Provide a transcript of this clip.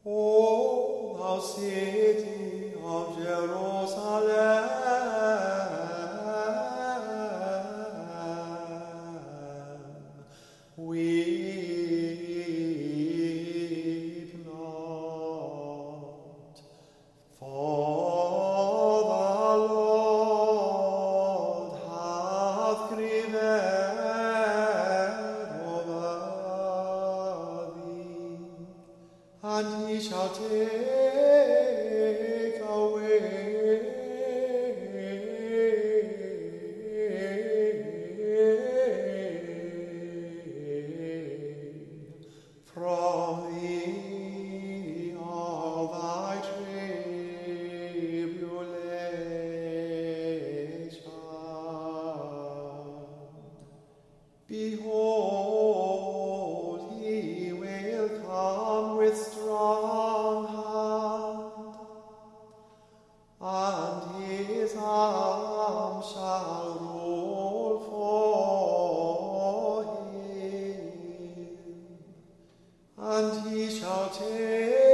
O thou city of Jerusalem, weep not, for the Lord hath grieved over thee, and he shall take away from thee all thy tribulation. Behold, he will come with strong hand, and his arm shall rule for him, and he shall take